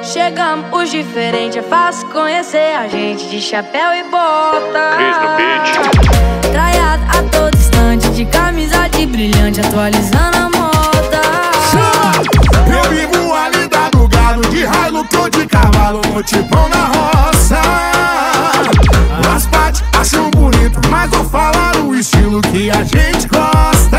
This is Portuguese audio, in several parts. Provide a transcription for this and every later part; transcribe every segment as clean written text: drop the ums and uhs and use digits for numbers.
Chegamos os diferentes, é fácil conhecer a gente de chapéu e bota. Traiado a todo instante, de camisa de brilhante, atualizando a moda. Eu vivo ali do gado, de Hilux ou de cavalo, no tipão na roça. As partes acham bonito, mas vou falar o estilo que a gente gosta.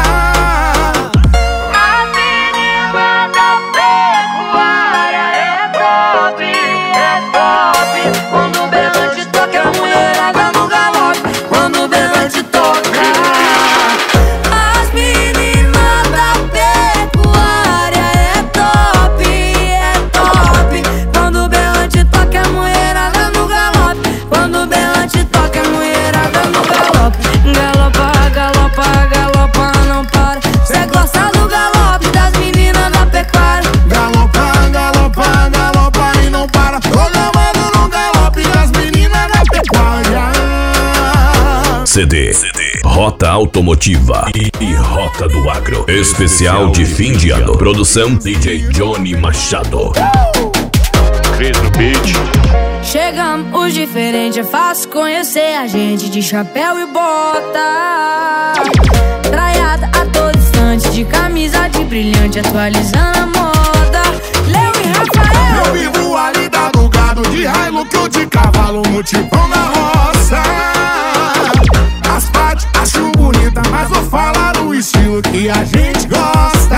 A menina da pecuária é top, é top. Quando o berrante toca, a mulherada no galope. Quando o berrante toca. As meninas da pecuária é top, é top. Quando o berrante toca, a mulherada no galope. Quando o berrante toca, a mulherada no galope. Galopa, galopa, galopa, não para. Cê gosta do galope das meninas da pecuária. Galopa, galopa, galopa e não para. Tô gamando no galope das meninas da pecuária. CD Rota Automotiva e Rota do Agro. Especial de fim de ano. Produção DJ Johnny Machado. Cris no beat. Chegamos os diferentes, é fácil conhecer a gente de chapéu e bota. Traiada a todo instante, de camisa de brilhante, atualizando a moda. Leo e Rafael. Eu vivo ali do gado, de Hilux ou de cavalo, no tipão na roça. As partes acham bonita, mas vou falar o estilo que a gente gosta.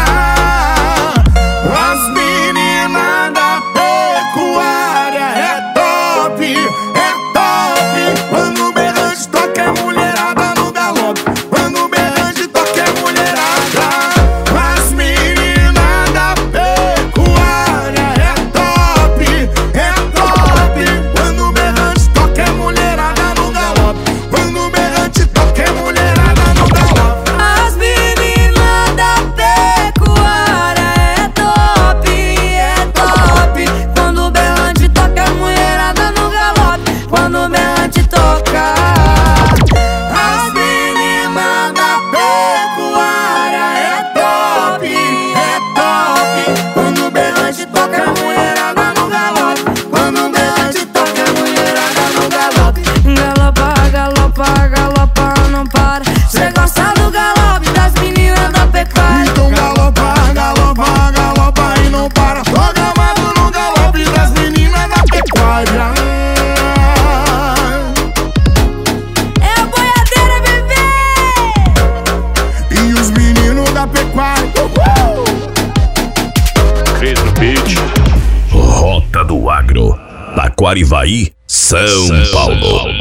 As meninas da pecuária é top, é top. Quando o berrante toca, é mulherada no galope. Quando o berrante toca, é mulherada. As meninas da pecuária é top, é top. Quando o berrante toca, é mulherada no galope. Quando o berrante toca, é mulherada no galope. As meninas da pecuária é top, é top. Quando o berrante toca, a mulherada no galope. Quando o berrante toca. As meninas da pecuária é top, é top. Quando o berrante toca, a mulherada no galope. Quando o berrante toca, a mulherada no galope. Galopa, galopa, galopa, não para. Cê gosta do galope das meninas da pecuária. Então galopa, galopa, galopa e não para. Tô gamado no galope das meninas da pecuária. É a boiadeira, bebê. E os meninos da pecuária. Cris no beat. Rota do Agro. Taquarivaí, São Paulo.